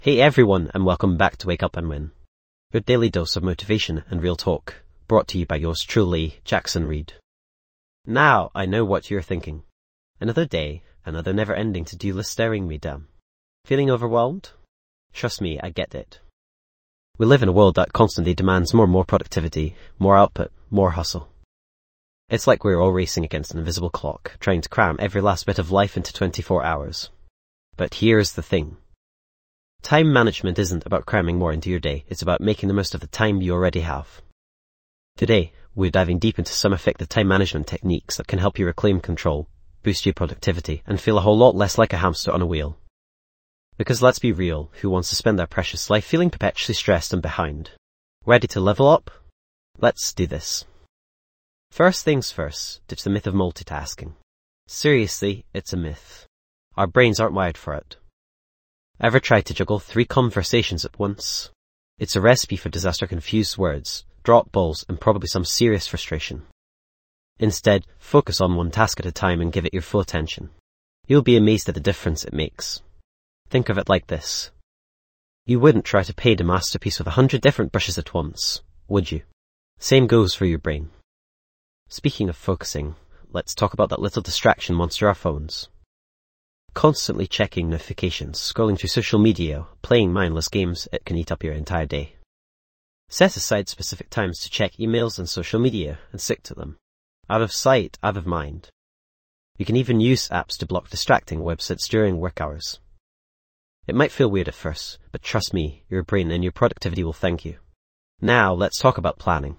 Hey everyone, and welcome back to Wake Up and Win, your daily dose of motivation and real talk, brought to you by yours truly, Jackson Reed. Now, I know what you're thinking. Another day, another never-ending to-do list staring me down. Feeling overwhelmed? Trust me, I get it. We live in a world that constantly demands more and more productivity, more output, more hustle. It's like we're all racing against an invisible clock, trying to cram every last bit of life into 24 hours. But here's the thing. Time management isn't about cramming more into your day, it's about making the most of the time you already have. Today, we're diving deep into some effective time management techniques that can help you reclaim control, boost your productivity, and feel a whole lot less like a hamster on a wheel. Because let's be real, who wants to spend their precious life feeling perpetually stressed and behind? Ready to level up? Let's do this. First things first, ditch the myth of multitasking. Seriously, it's a myth. Our brains aren't wired for it. Ever tried to juggle 3 conversations at once? It's a recipe for disaster, confused words, drop balls, and probably some serious frustration. Instead, focus on one task at a time and give it your full attention. You'll be amazed at the difference it makes. Think of it like this. You wouldn't try to paint a masterpiece with 100 different brushes at once, would you? Same goes for your brain. Speaking of focusing, let's talk about that little distraction monster, our phones. Constantly checking notifications, scrolling through social media, playing mindless games, it can eat up your entire day. Set aside specific times to check emails and social media and stick to them. Out of sight, out of mind. You can even use apps to block distracting websites during work hours. It might feel weird at first, but trust me, your brain and your productivity will thank you. Now, let's talk about planning.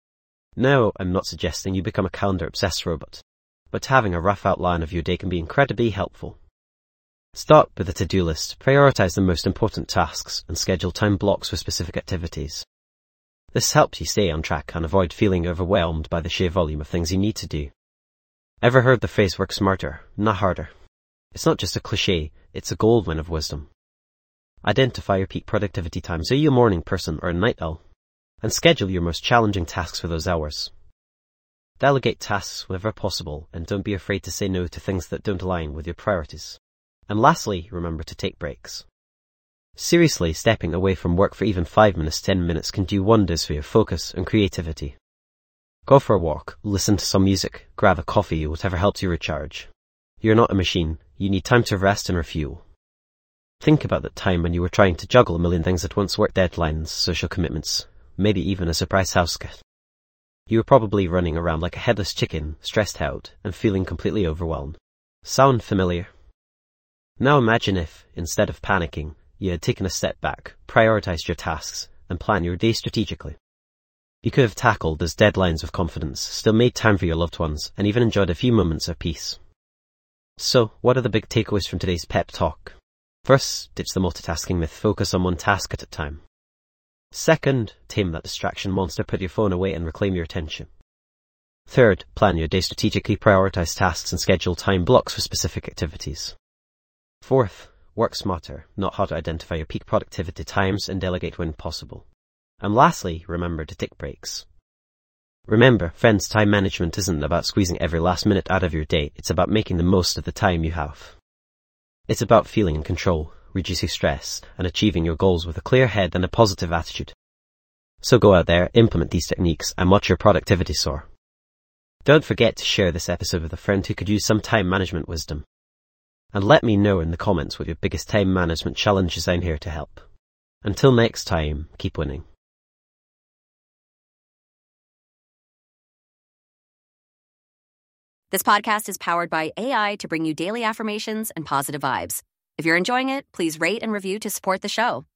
No, I'm not suggesting you become a calendar-obsessed robot, but having a rough outline of your day can be incredibly helpful. Start with a to-do list, prioritize the most important tasks, and schedule time blocks for specific activities. This helps you stay on track and avoid feeling overwhelmed by the sheer volume of things you need to do. Ever heard the phrase work smarter, not harder? It's not just a cliche, it's a goldmine of wisdom. Identify your peak productivity times. Are you a morning person or a night owl? And schedule your most challenging tasks for those hours. Delegate tasks whenever possible, and don't be afraid to say no to things that don't align with your priorities. And lastly, remember to take breaks. Seriously, stepping away from work for even 5 minutes, 10 minutes can do wonders for your focus and creativity. Go for a walk, listen to some music, grab a coffee, whatever helps you recharge. You're not a machine. You need time to rest and refuel. Think about that time when you were trying to juggle a million things at once: work deadlines, social commitments, maybe even a surprise house guest. You were probably running around like a headless chicken, stressed out, and feeling completely overwhelmed. Sound familiar? Now imagine if, instead of panicking, you had taken a step back, prioritized your tasks, and planned your day strategically. You could have tackled those deadlines with confidence, still made time for your loved ones, and even enjoyed a few moments of peace. So, what are the big takeaways from today's pep talk? First, ditch the multitasking myth, focus on one task at a time. Second, tame that distraction monster, put your phone away and reclaim your attention. Third, plan your day strategically, prioritize tasks and schedule time blocks for specific activities. Fourth, work smarter, not harder. Identify your peak productivity times and delegate when possible. And lastly, remember to take breaks. Remember, friends, time management isn't about squeezing every last minute out of your day. It's about making the most of the time you have. It's about feeling in control, reducing stress, and achieving your goals with a clear head and a positive attitude. So go out there, implement these techniques, and watch your productivity soar. Don't forget to share this episode with a friend who could use some time management wisdom. And let me know in the comments what your biggest time management challenge is. I'm here to help. Until next time, keep winning. This podcast is powered by AI to bring you daily affirmations and positive vibes. If you're enjoying it, please rate and review to support the show.